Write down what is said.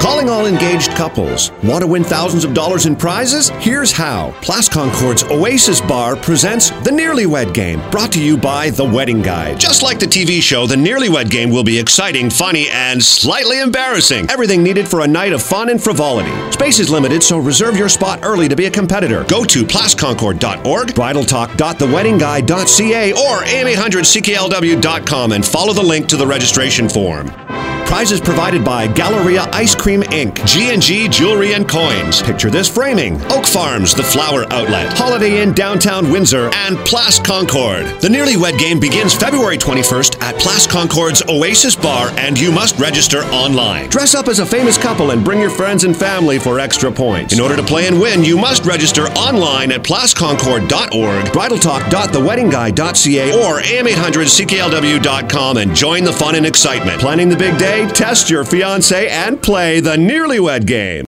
Calling all engaged couples. Want to win thousands of dollars in prizes? Here's how. Place Concord's Oasis Bar presents The Nearly Wed Game, brought to you by The Wedding Guide. Just like the TV show, The Nearly Wed Game will be exciting, funny, and slightly embarrassing. Everything needed for a night of fun and frivolity. Space is limited, so reserve your spot early to be a competitor. Go to placeconcord.org, bridaltalk.theweddingguide.ca, or am800cklw.com and follow the link to the registration form. Prizes provided by Galleria Ice Cream Inc., G&G Jewelry and Coins, Picture This Framing, Oak Farms, The Flower Outlet, Holiday Inn Downtown Windsor, and Place Concord. The Nearly Wed Game begins February 21st at Place Concord's Oasis Bar, and you must register online. Dress up as a famous couple and bring your friends and family for extra points. In order to play and win, you must register online at placeconcord.org, bridaltalk.theweddingguide.ca, or am800cklw.com and join the fun and excitement. Planning the big day? Test your fiancé and play the Nearly Wed Game.